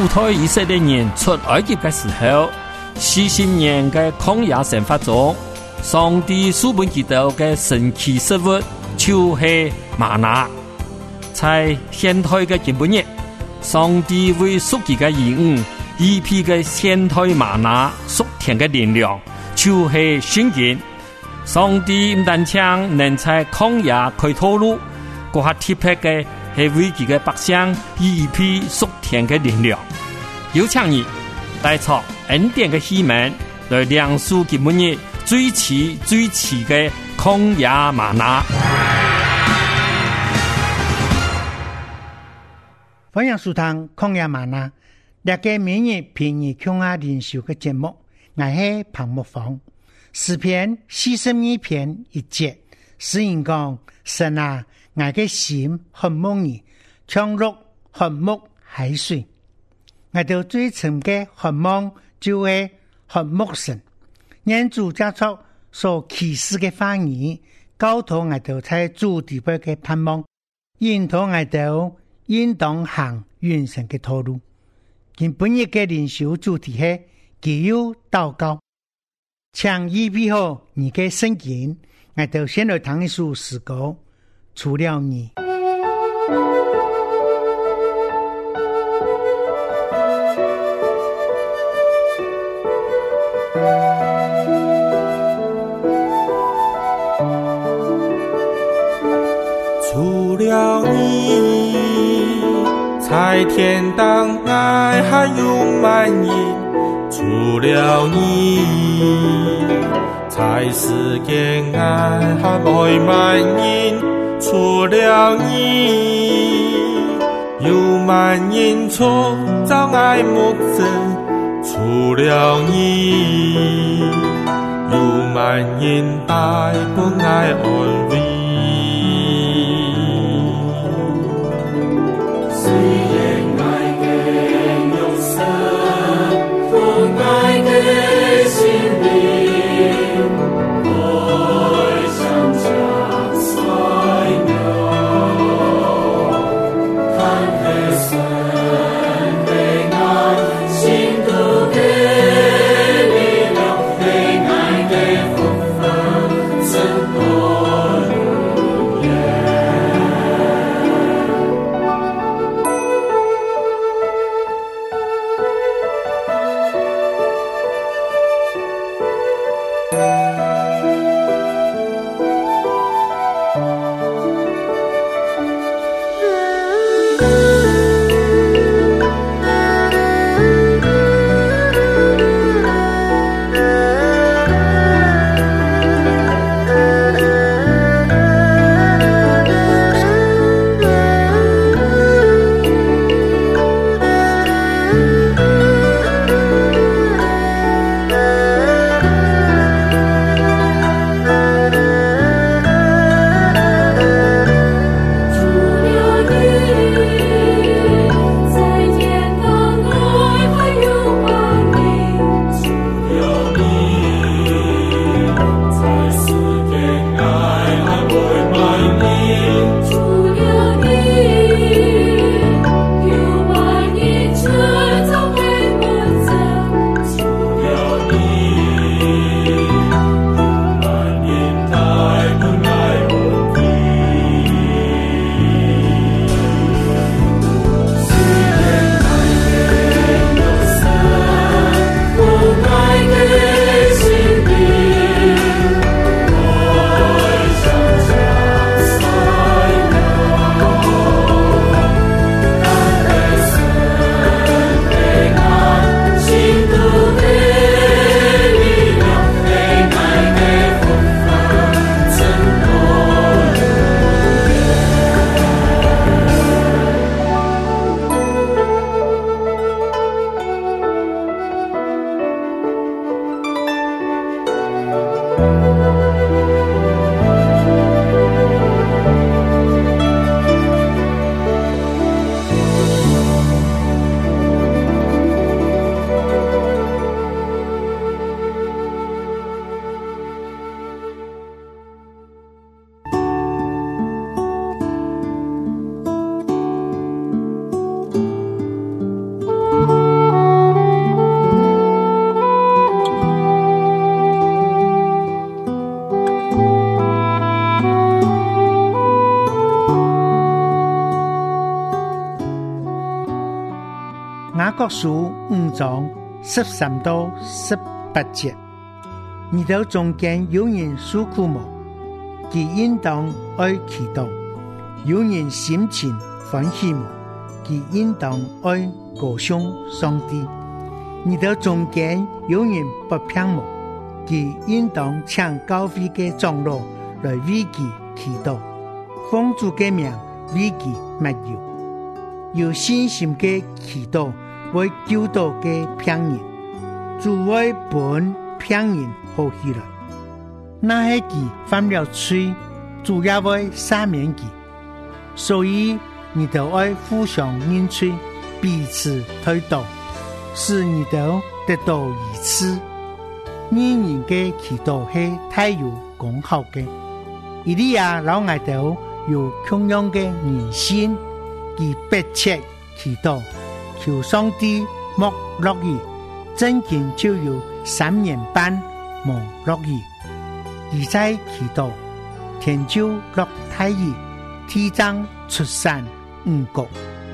主推以色列人出埃及的时候，40年的曠野生活中，上帝赐给他们的神奇食物就是玛拿。在现代的今日，上帝为属佢的兒女預備嘅現代瑪拿屬天嘅力量，就是聖經。上帝唔單止能在曠野開道路，嗰下特別嘅係為佢嘅百姓預備屬天嘅力量。有請你帶出恩典嘅希望，來亮出今日最遲嘅曠野瑪拿。 歡迎收聽曠野嗎哪，這個每日便宜窮亞靈修嘅節目，我係彭木芳。詩篇42篇1節，詩人講：神啊，我嘅心渴慕你，像鹿渴慕海水。我哋最深嘅渴望就係渴慕神，因主加速所啟示嘅話語，教導我哋在主地位嘅盼望，引導我哋應當行完成嘅道路。今本日嘅靈修主題係基於禱告，請預備好你嘅聖經，我哋先來聽一首詩歌，除了你。 除了你，在天當愛還有滿溢，除了你，在世間愛還未滿溢，除了你，有滿溢創造愛目子，除了你，有滿溢愛不愛安慰。 各書5章13到18節，你哋中間有人受苦無？佢應當愛祈禱；有人心情歡喜無？佢應當愛歌頌上帝。你哋中間有人不平無？佢應當請教會嘅長老來為佢祈禱，奉主嘅名為佢抹油，有信心嘅祈禱為救到嘅平人，主為本平人好起來。那些佢犯了罪，主也會赦免佢，所以你哋愛互相認罪，彼此推倒，使你哋得到益處。義人嘅祈禱係太有功效嘅。以利亞老外頭有同樣嘅人心，佢迫切祈禱，求上帝莫落雨，真經就有3年半無落雨。而在祈禱，天就落大雨，地長出產五穀。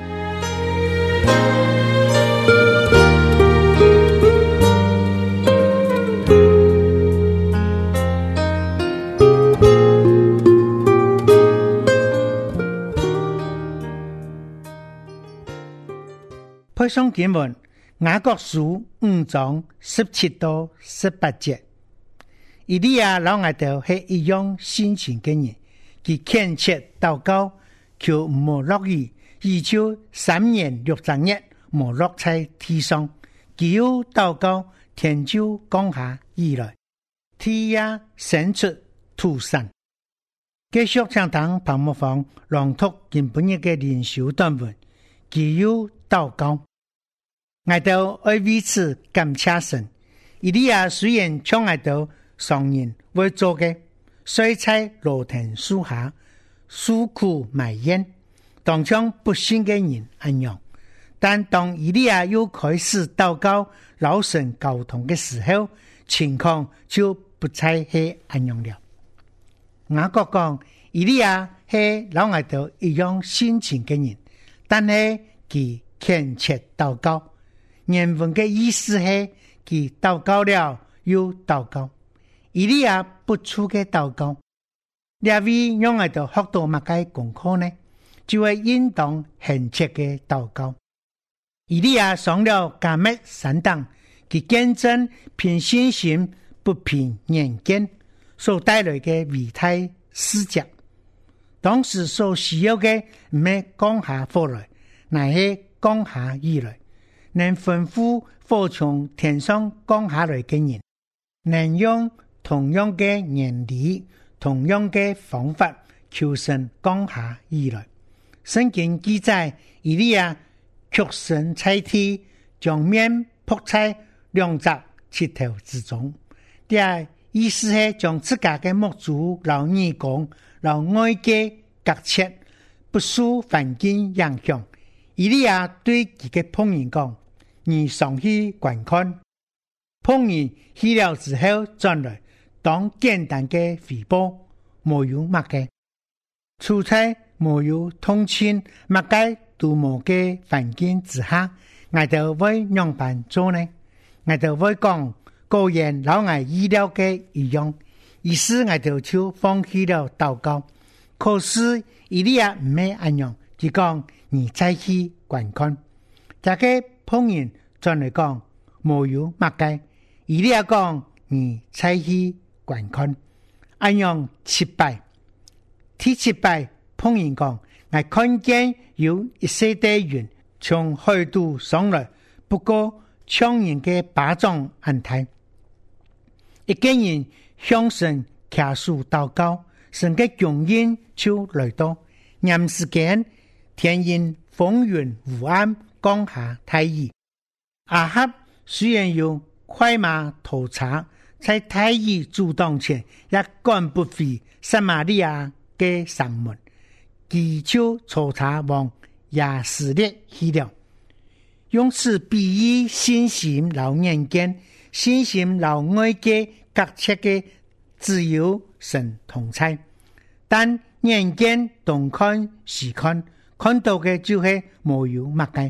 配上經文雅各書5章17到18節，以利亞老外頭係一樣心情嘅人，佢懇切禱告，求唔好落雨，以求3年6個月冇落在地上。佢又禱告，天就降下雨來，地也生出土產。繼續講堂彭木房朗讀今本日嘅靈修短文，佢又禱告。我哋愛彼此感謝神。以利亞雖然像我哋常人會做嘅，睡在羅藤樹下，訴苦埋怨，當像不信嘅人一樣。但當以利亞又開始禱告、老神溝通嘅時候，情況就不再係一樣了。雅各講，以利亞係老我哋一樣心情嘅人，但係佢懇切禱告。原文嘅意思係佢禱告了又禱告，以利亞不出嘅禱告，兩位讓我哋學到乜嘅功課呢？就係應當懇切嘅禱告。以利亞上了迦密山頂，佢見證憑信心不憑眼見所帶來嘅偉大事蹟。當時所需要嘅唔係降下火來，乃係降下雨來。能吩咐火從天上降下來嘅人，能用同樣嘅原理、同樣嘅方法求神降下雨來。聖經記載，以利亞屈身在地，將面撲在兩隻石頭之中。這意思係將自家嘅牧主、老義工、老外嘅隔切，不受環境影響。以利亞對佢嘅僕人講：你上去觀看。僕人去了之後轉來，當簡單嘅回報，沒有乜嘅。處在沒有通訊、乜嘅都冇嘅環境之下，我哋會樣辦做呢？我哋會講果然老外意料嘅一樣，於是我哋就放棄了禱告。可是以利亞唔係一樣，佢講你再去觀看。大家僕人轉嚟講冇有乜嘅，以利亞講你再去觀看，一樣失敗。第7擺僕人講，我看見有一些的雲從海島上來，不過像人嘅巴掌咁大。一個人向神祈求禱告，神嘅供應就來到。暗時間，天陰風雲無暗，降下大雨。亞哈雖然有快馬屠殺，在大雨阻擋前，也趕不回撒瑪利亞嘅城門，佢就坐車往亞斯列去了。用此比喻信心老眼見，信心老外嘅隔切嘅只有神同在，但眼見東看西看，看到嘅就係冇有乜嘅。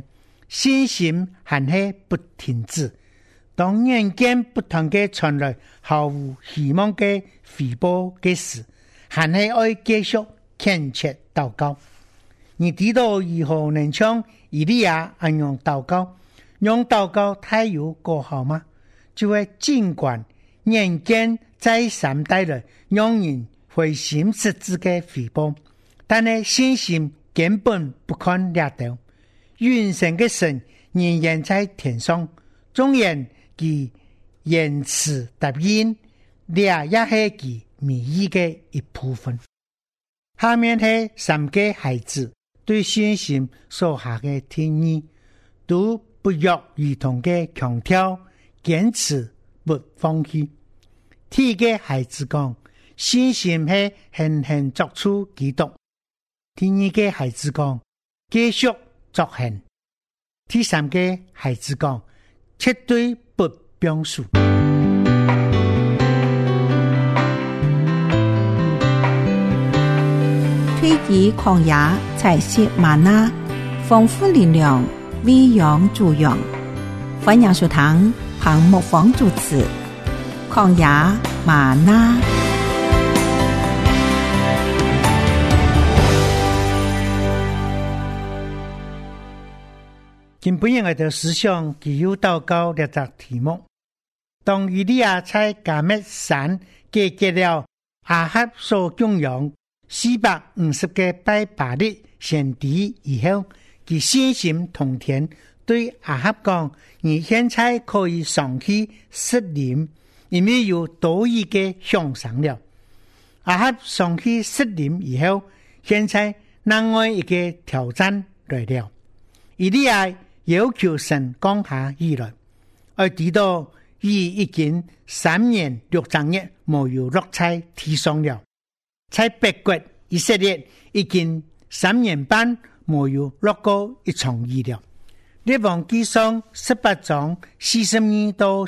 信心還是不停止。當眼見不同嘅傳來毫無希望嘅回報嘅時，還係愛繼續懇切禱告。你知道如何能像以利亞那樣禱告，用禱告太有果效嗎？就會儘管眼見再三帶來讓人灰心失志嘅回報，但係信心根本不看掠到。永生嘅神仍然在天上，縱然其言辭答應，掠也係其名義嘅一部分。下面係三個孩子對信心所下嘅定義，都不約而同嘅強調，堅持不放棄。第一個孩子講，信心係狠狠作出基督。第二個孩子講，繼續作行。第三個孩子講，絕對不表述。 推己曠野，採食嗎哪，豐富力量，餵養助養。歡迎收聽彭牧坊主持曠野嗎哪。 今本日我哋思想具有禱告呢隻題目。當以利亞在迦密山解決了亞哈所供養450個拜巴力先知以後，其信心同天，對亞哈講：你現在可以上去失靈，因為有多一個響聲了。亞哈上去失靈以後，現在另外一個挑戰來了。以利亞要求神降下雨來，而知道雨已經3年6個月沒有落在地上了。在北國以色列已經3年半沒有落過一場雨了。列王紀上18章42到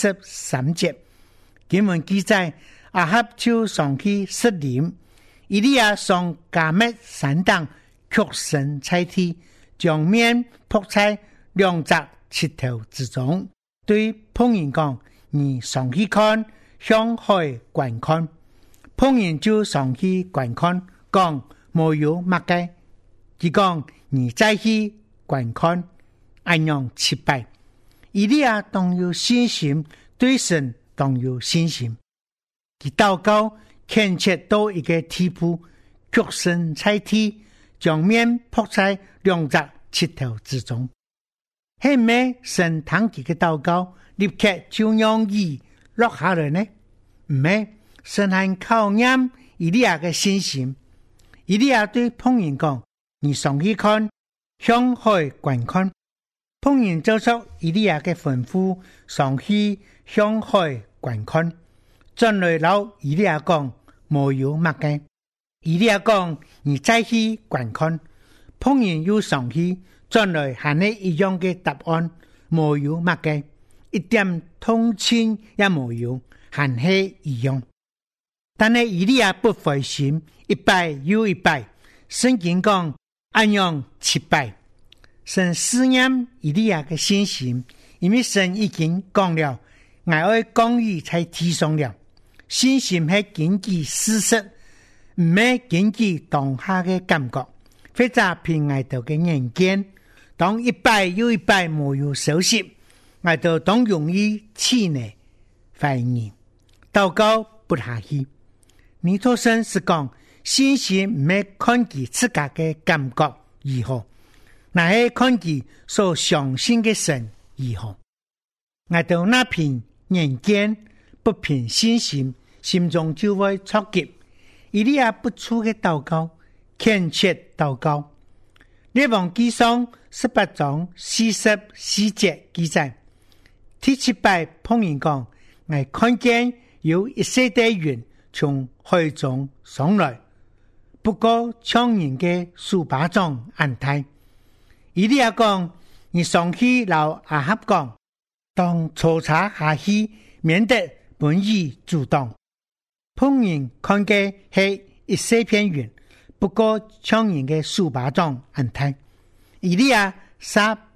43節，經文記載亞哈就上去失靈，以利亞上迦密山頂屈身在地，將面撲在兩隻石頭之中，對僕人講：你上去看，向海觀看。僕人就上去觀看，講沒有乜嘅。佢講：你再去觀看，按樣失敗。以利亞當有信心，對神當有信心。佢禱告懇切到一個地步，屈身在地，將面撲在兩隻石頭之中。係咪神聽佢嘅禱告，立刻就讓雨落下來呢？唔係，神係考驗以利亞嘅信心。以利亞對僕人講：你上去看，向海觀看。僕人照着以利亞嘅吩咐，上去向海觀看。轉來了以利亞講：沒有乜嘅。以利亞講：你再去觀看。僕人又上去。轉來還係一樣嘅答案，沒有乜嘅，一點通情也沒有，還係一樣。但係以利亞不灰心，一拜又一拜，聖經講按樣失敗。神試驗以利亞嘅信心，因為神已經講了，我要降雨在地上了。信心係根據事實，唔係根據當下嘅感覺，或者憑外頭嘅眼見。當一拜又一拜沒有收拾，我就當容易氣餒懷疑，禱告不下去。尼托生是講信心唔係看佢自家嘅感覺如何，那係看佢所相信嘅神如何。我就那憑眼見不憑信心，心中就會錯急。以利亞不出嘅禱告，懇切禱告。列王紀上18章44節記載，第7拜僕人講：我看見有一些的雲從海中上來，不過像人嘅書巴狀安泰。以利亞講：你上去老亞哈講，當粗茶下去，免得本意阻擋。僕人看見係一些片雲，不過像人嘅書巴狀安泰。以利亞撒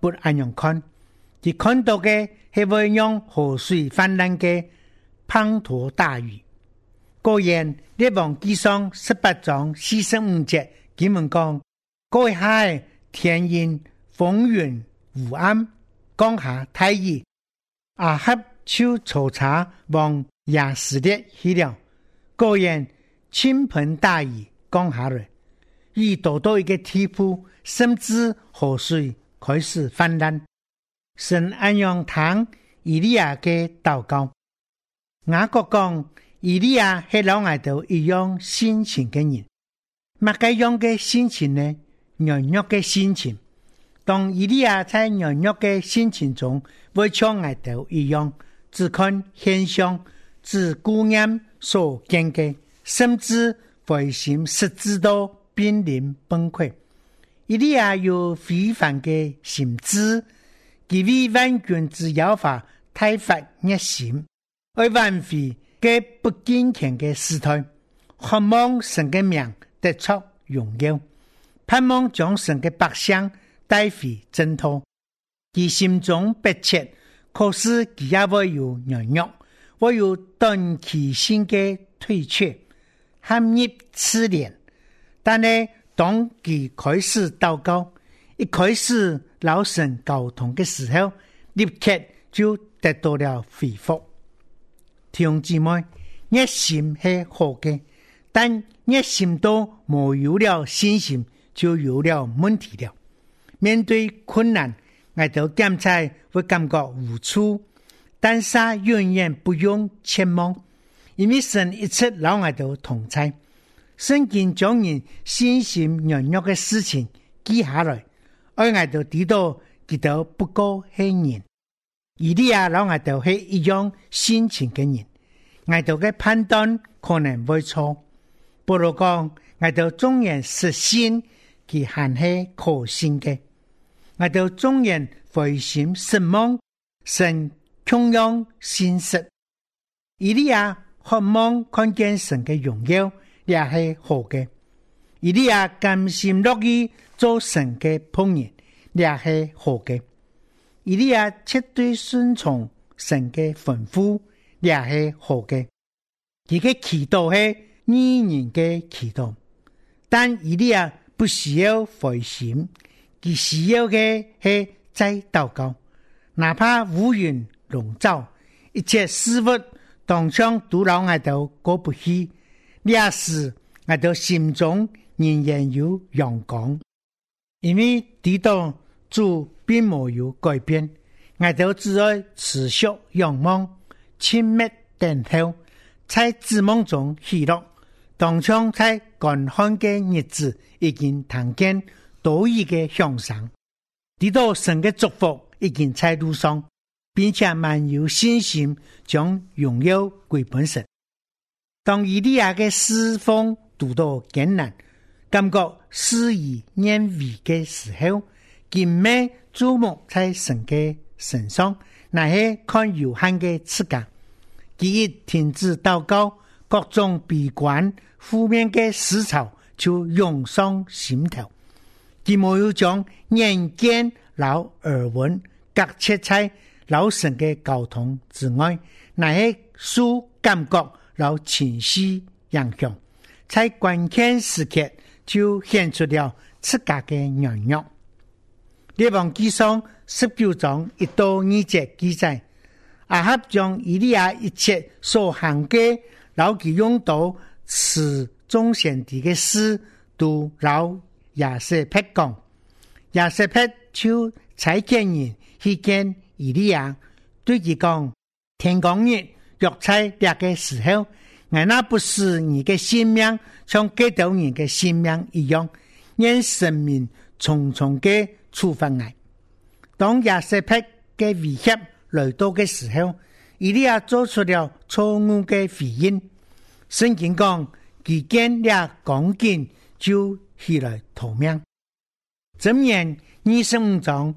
不安样看，他看到的是会让河水泛滥的滂沱大雨。果然列王紀上18章45節他們講，嗰下天陰風雲烏暗，降下大雨，亞哈就坐車往亞斯列去了。果然傾盆大雨降下來，雨多到一個地步，甚至河水開始氾濫。神按樣聽以利亞嘅禱告。雅各講，以利亞係老外頭一樣心情嘅人，乜嘅樣嘅心情呢？軟弱嘅心情。當以利亞在軟弱嘅心情中，會像外頭一樣，只看現象，只顧念所見嘅，甚至灰心失志到瀕臨崩潰。以利亞有非凡嘅心智，佢為萬軍之耶和華大發熱心，為挽回嘅不堅強嘅時代，渴望神嘅名得出榮耀，盼望將神嘅百姓帶回正途。佢心中迫切，可是佢也會有軟弱，會有短期性嘅退卻，陷入失戀。但係當佢開始禱告，一開始老神溝通嘅時候，立刻就得到了回復。弟兄姊妹，熱心係好嘅，但熱心都沒有了信心，就有了問題了。面對困難，我都檢查會感覺無助，但是永遠不用切望，因為神一直老我都同在。聖經將人信心軟弱嘅事情記下來，而我都知道佢都不過係人。以利亞老我都係一樣心情嘅人，我都嘅判斷可能會錯。不如講，我都縱然實信佢還係可信嘅，我都縱然灰心失望，神同樣信實。以利亞渴望看見神嘅榮耀，也係好嘅。以利亞甘心樂意做神嘅僕人，也係好嘅。以利亞絕對順從神嘅吩咐，也係好嘅。佢嘅祈禱係義人嘅祈禱，但以利亞不需要灰心，佢需要嘅係再禱告，哪怕烏雲籠罩，一切事物當將都讓我哋過不去。也是我哋心中仍然有陽光，因為知道主並沒有改變，我哋只愛持續仰望，親密等候，在指望中喜樂。當將在乾旱嘅日子已經聽見多餘嘅響聲，知道神嘅祝福已經在路上，並且滿有信心將榮耀歸本神。當以利亞嘅侍奉讀到艱難，感覺事與願違嘅時候，佢咩注目在神嘅身上，乃係看有限嘅自家。佢一停止禱告，各種悲觀負面嘅思潮就湧上心頭。佢冇有將眼見老耳聞隔切在老神嘅交通之外，乃係書感覺老情緒影響，在關鍵時刻就顯出了自家嘅軟弱。列王紀上19章1到2節記載，亞哈將以利亞一切所行嘅老佢用到此眾先知嘅事，都老亞瑟弗講。亞瑟弗就差遣人去見以利亞，對佢講：天光日若在這個時候，我那不是你的性命像給到你的性命一樣，讓生命重重的處罰我。當亞瑟弗的威脅來到的時候，以利亞做出了錯誤的回應。聖經講，佢見了趕緊就起來逃命。箴言25章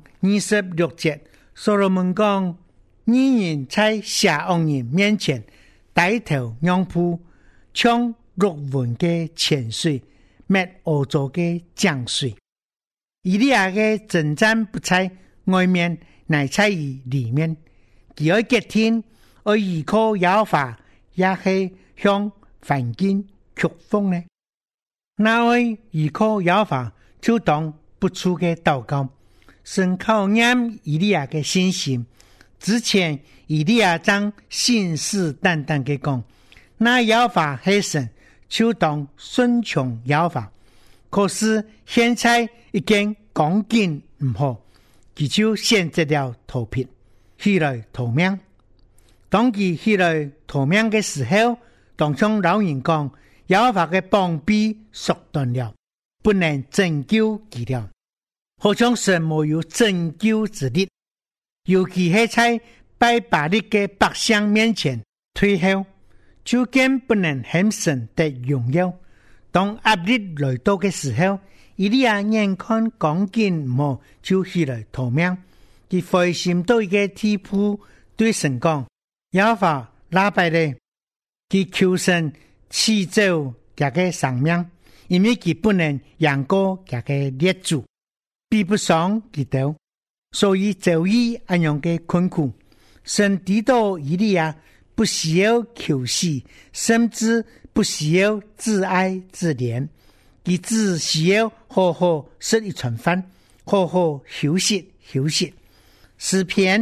26節，所羅門講：義人在邪惡人面前低頭仰步，像陸雲嘅泉水，滅惡作嘅江水。以利亞嘅征戰不在外面乃在于里面。佢愛結天，愛依靠耶和華，也是向環境曲風呢。那愛依靠耶和華，就當不住嘅禱告，神考驗以利亞嘅信心。之前以利亞將信誓旦旦嘅講，那耶和華係神，就當順從耶和華。可是現在已經講緊唔好，佢就選擇了逃避，起來逃命。當佢起來逃命嘅時候，當中老人講，耶和華嘅膀臂縮斷了，不能拯救佢了，好像神沒有拯救之力。尤其係在拜巴力嘅百姓面前退後，就更不能向神得榮耀。當壓力來到嘅時候，以利亞眼看講緊唔好，就起來逃命。佢灰心到一個地步，對神講，耶和華哪敗咧？佢求神賜走佢嘅生命，因為佢不能贏過佢嘅列祖，比不上佢哋，所以遭遇安樣嘅困苦。神知道以利亞不需要求死，甚至不需要自哀自憐，佢只需要好好食一餐飯，好好休息休息。詩篇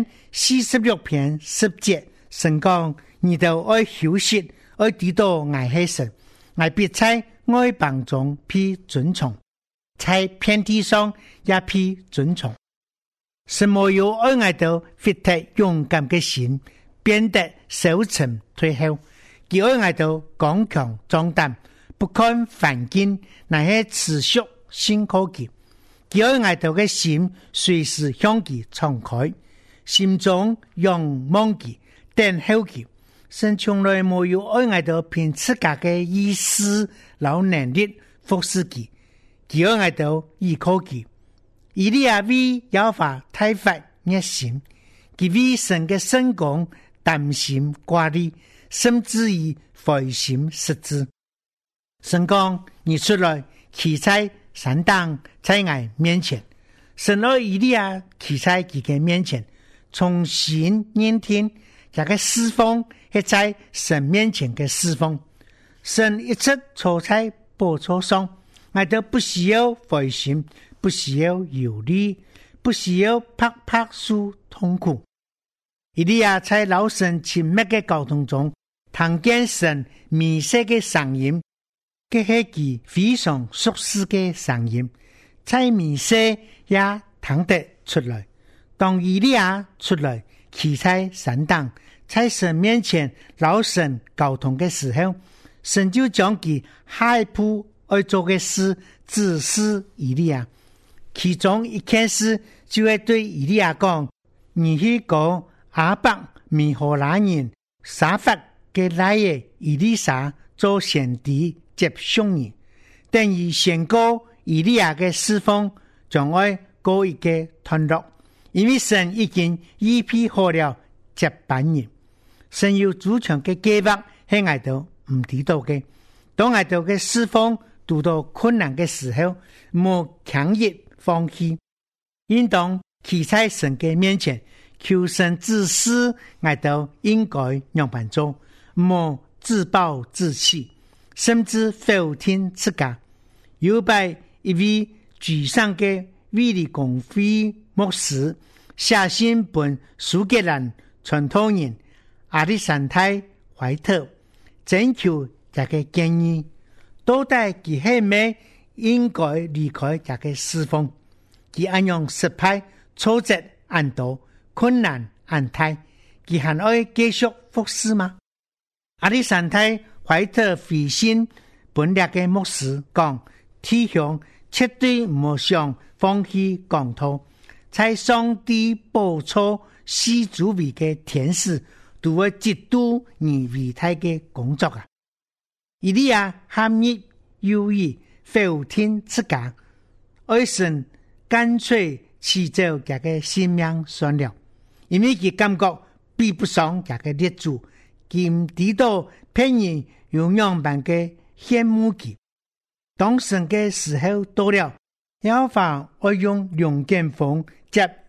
46篇10節，神講，你都愛休息，愛知道愛係神，愛必在愛邦中被尊崇，在遍地上也被尊崇。神沒有愛愛到fit體勇敢嘅心，變得消沉退後，佢愛愛到剛強壯膽，不看環境，乃係持續信靠佢。佢愛愛到嘅心隨時向佢敞開，心中仰望佢，等候佢。神從來沒有愛愛到憑自家嘅意思老能力服侍佢，佢愛愛到依靠佢。以利亞為耶和華大發熱心，佢為神嘅聖工擔心掛慮，甚至於灰心失志。神講，你出來企在山頂，在我面前。神愛以利亞企在佢嘅面前，重新認聽這個侍奉係在神面前嘅侍奉。神一直坐在寶座上，我都不需要灰心，不需要憂慮，不需要拍拍訴痛苦。以利亞在老神親密嘅交通中，聽見神微細嘅聲音，這是佢非常熟悉嘅聲音，在微細也聽得出來。當以利亞出來，企在山頂，在神面前老神交通嘅時候，神就將佢下一步要做嘅事指示以利亞。其中一件事就會對以利亞講，你去講亞伯米荷拉人沙法嘅來嘅以利沙做先知接上你，等於宣告以利亞嘅侍奉將會告一個段落，因為神已經預備好了接班人。神有主權嘅計劃係我哋唔知道嘅，當我哋嘅侍奉遇到困難嘅時候，冇強烈放棄，應當企在神嘅面前，求神指示我哋應該樣辦做，莫自暴自棄，甚至否定自家。有拜一位沮喪嘅衛理公會牧師寫信本蘇格蘭傳統人亞歷山大懷特，徵求這個建議，到底佢係咪應該離開這個侍奉？佢按樣失敗，挫折很多，困難很大，佢還愛繼續服侍嗎？亞歷山大懷特回信本地嘅牧師講，弟兄絕對唔想放棄講道，在上帝寶座四周圍嘅天使都會極度而偉大嘅工作啊！以利亞陷入猶豫，否定自家，愛神乾脆辭走這個性命算了，因為佢感覺比不上這個列祖，佢唔知道別人用樣般嘅羨慕佢。當神嘅時候到了，耶和華愛用龍捲風接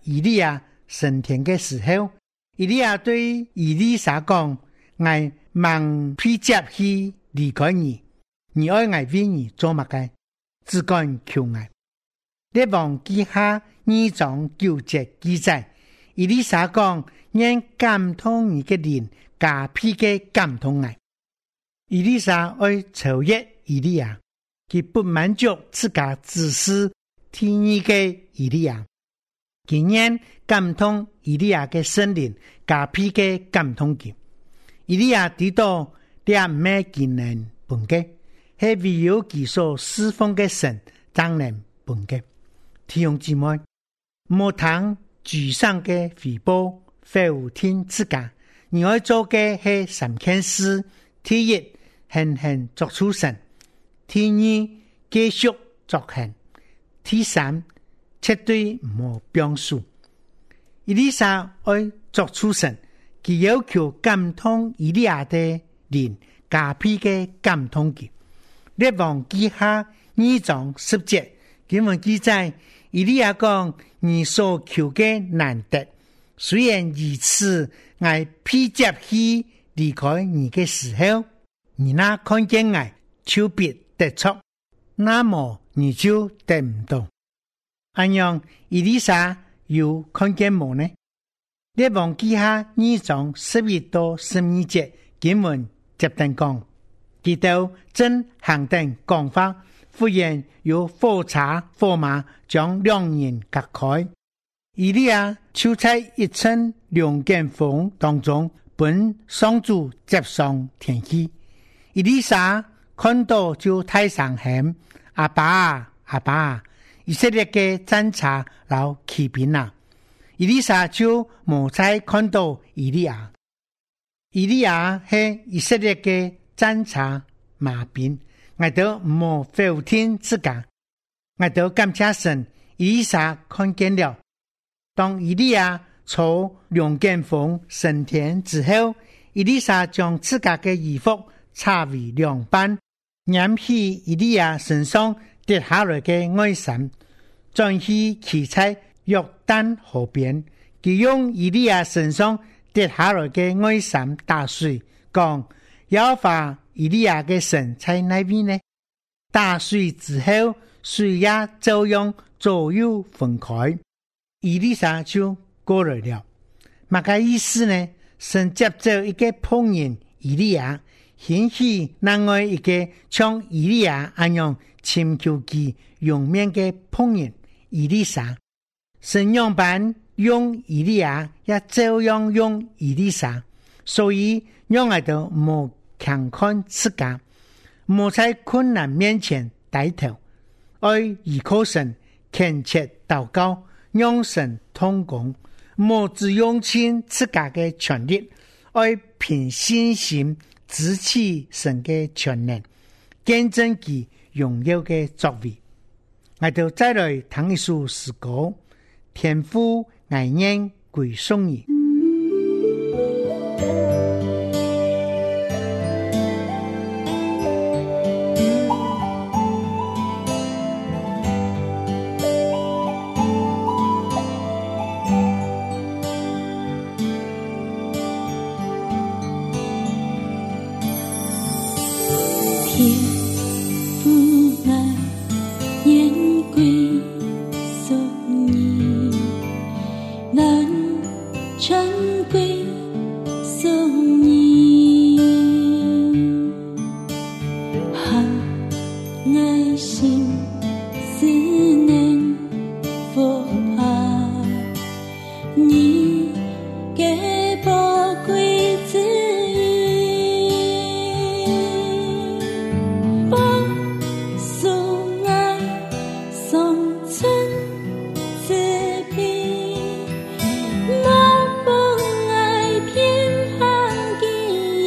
以利亚升天的时候，以利亚对以利沙讲：我忙披接去离开你，你爱我为你做乜嘅？只管求我。列王记下2章9節記載，以利沙講：願感動你嘅靈，加倍嘅感動我。以利沙愛超越以利亞，佢不滿足自家只是第二嘅以利亞，佢願感動以利亞嘅聖靈，加倍嘅感動佢。以利亞知道這唔係佢能辦嘅，係唯有佢所侍奉嘅神才能辦嘅。弟兄姊妹，唔通沮喪嘅回報否定自家，你要做嘅係3件事：第一，狠狠作出神；第二，繼續作狠；第三，絕對唔好表述。以利沙愛作出神，佢要求感動以利亞的靈，加倍嘅感動佢。列王記下2章10節，經文記載，以利亞講：你所求嘅難得，雖然如此，我披接去離開你嘅時候，你那看見我就必得着，那麼你就得唔到。按樣以利沙有看見冇呢？列王記下2章11到12節，經文接等講，直到正行定講法，忽然有火叉火馬將兩人隔開。以利亞就在一陣龍捲風當中本上主接上天去。以利沙看到就大聲喊：阿爸阿爸！以色列嘅戰車老騎兵啊！以利沙就冇再看到以利亞。以利亞係以色列嘅戰車馬兵，我都冇否定自家，我都感謝神。以利沙看見了，當以利亞從龍捲風升天之後，以利沙將自家嘅衣服拆為2半，染起以利亞身上跌下來嘅外衫，轉去騎在約旦河邊，佢用以利亞身上跌下來嘅外衫打水，講：耶和華以利亞嘅神在哪邊呢？打水之後，水也照樣左右分開，以利沙就過來了。乜個意思呢？神接着一個僕人以利亞，興起另外一個像以利亞一樣尋求其容面嘅僕人以利沙。神樣板用以利亞，也照樣用以利沙，所以讓我哋冇強看自家，冇在困難面前低頭，愛依靠神，懇切禱告，讓神通工，冇只用盡自家嘅權力，愛憑信心支持神嘅全能，見證其榮耀嘅作為。我哋再來聽一首詩歌，天父愛人歸頌你。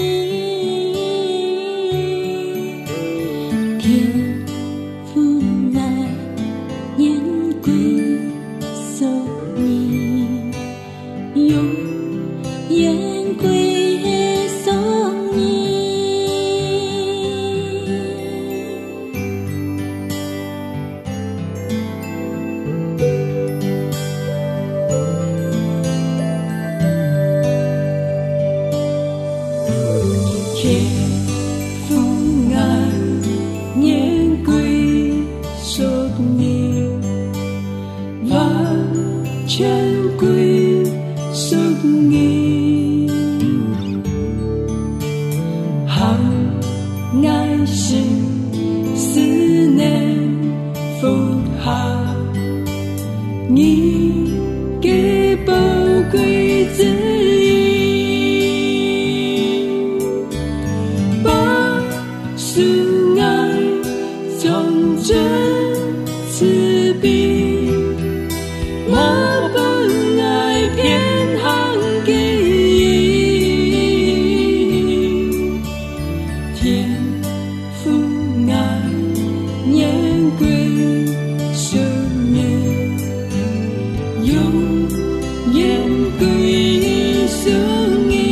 天父福下，你嘅宝贵指引，把属爱从真慈悲，我本爱偏行给你，天父爱年归属你，永远归属你。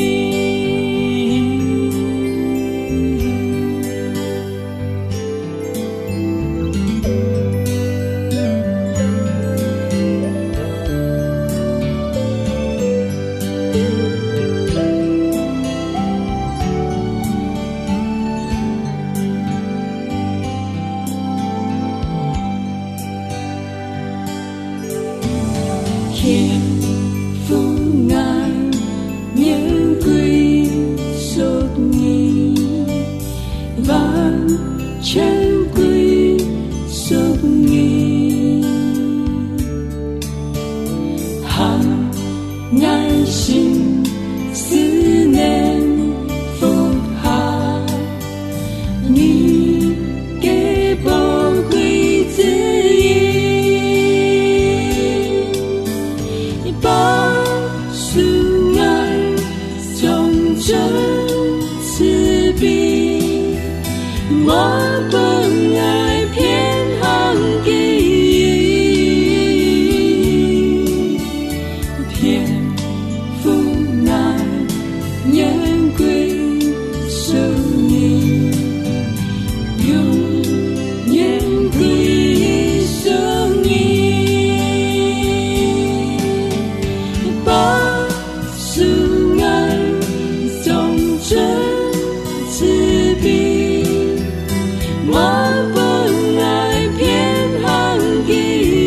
天父爱年归属你，完全归属你，含爱心思念福下，你给宝贵指引，把属爱从真慈悲，我本爱偏行给你，天父爱年归属你，永远归属你，把属爱从真慈悲，我本爱偏行给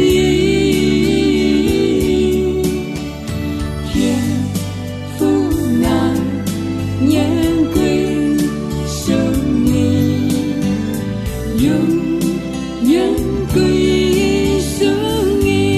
你，天父爱年归属你，永远归属你。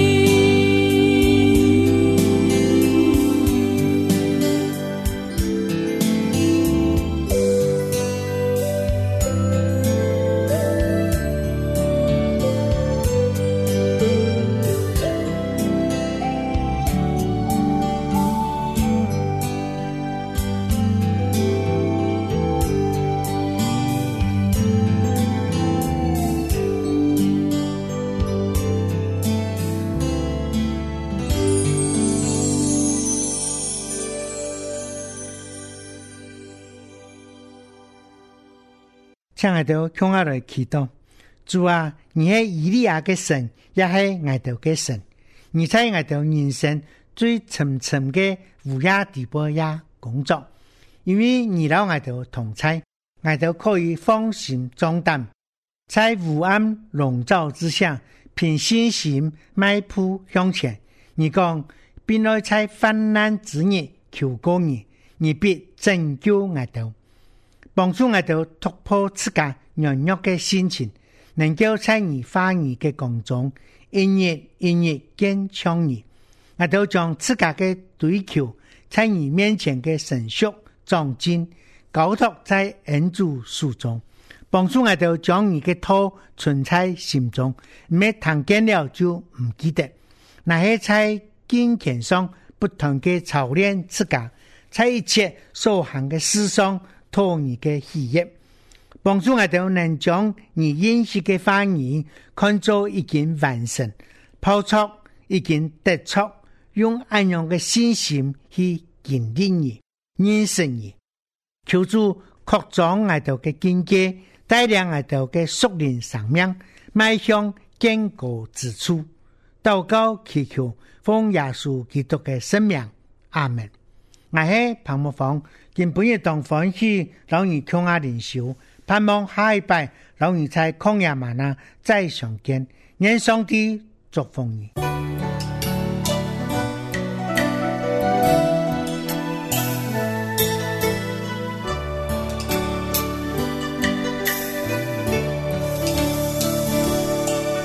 请爱到向我来祈祷，主啊，你是以利亚的神，也是爱到的神。你在爱到人生最沉沉的乌鸦地步也工作，因为你老爱到同在，爱到可以放心壮胆，在乌暗笼罩之下，凭信心迈步向前。你讲，并来在患难之日求过你，你必拯救爱到。帮助我哋突破自家软弱嘅心情，能夠在你話語嘅光中，一日堅強你。我哋將自家嘅追求在你面前嘅成熟壯進，交託在恩主手中，幫助我哋將你嘅道存在心中，唔係聽見了就唔記得。那係在金錢上不斷嘅操練自家，在一切所行嘅事上托你嘅喜悅，幫助我哋能將你認識嘅話語看作已經完成，拋出已經得出，用安樣嘅信心去經歷你、認識你。求主擴張我哋嘅境界，帶領我哋嘅屬靈生命，邁向堅固之處。禱告祈求，奉耶穌基督嘅聖名，阿門。我係彭木芳，今本日當歡喜老人共阿靈修，盼望下一拜老人在曠野嗎哪再相見，願上帝祝福你。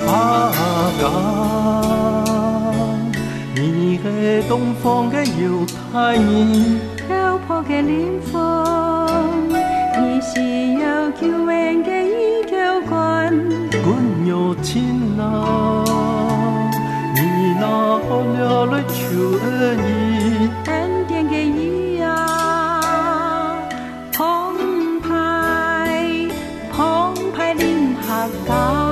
你是东方的犹太人， 漂泊的靈魂，你是有救恩的依靠冠， 阮有親啊，你那好了來求恩義， 恩典的義啊，澎湃臨合港。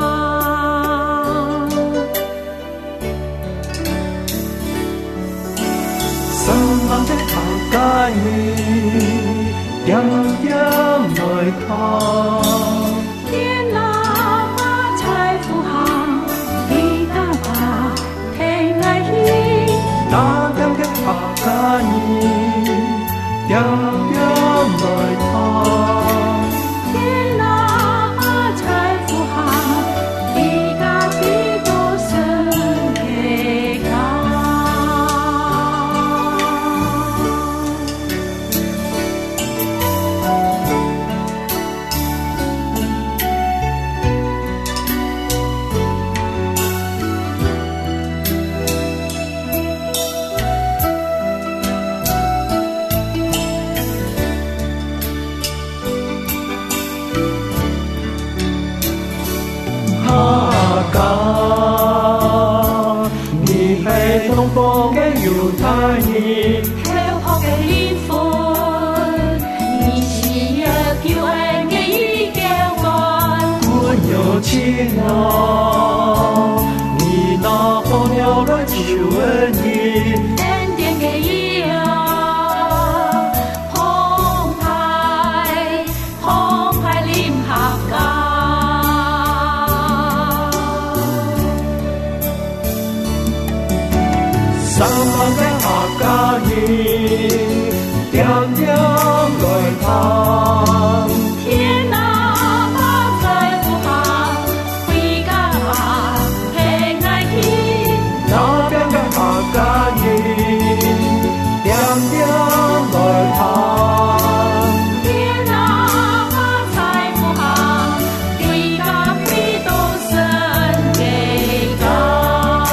人的客家人，點點來看。 天哪，把財富行，你家把聽愛意。 那點的客家人，點點來看。 天哪，把財富行，你家必多生嘅家。 東方的猶太人， 漂泊的靈魂，你是有救恩的依靠冠。 阮有親啊，你那好了來求恩義， 恩典的義啊，澎湃臨合港。 三萬的客家人，點點來看。 天哪，把財富行，回家平安喜。 那邊的客家人，點點來看。 天哪，把財富行，回家必多生嘅家。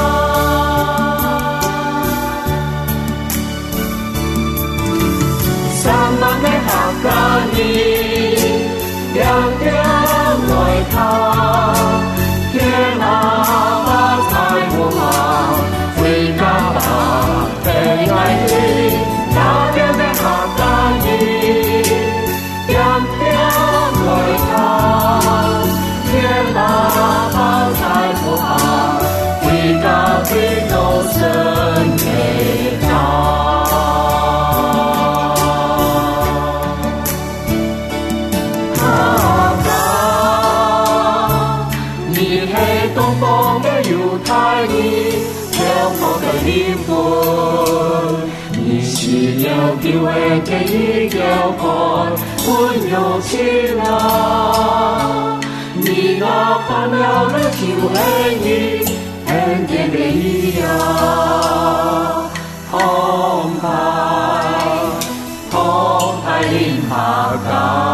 三萬的客家人，點點來看。天哪，把財富行，回家吧，平安喜。那邊的客家人，點點來看。天哪，把財富行，回家必多生嘅家。東方的猶太人，漂泊的靈魂，你是有救恩的依靠冠，阮有親啊，你那盼了的求恩義，恩典的義啊，澎湃臨合港。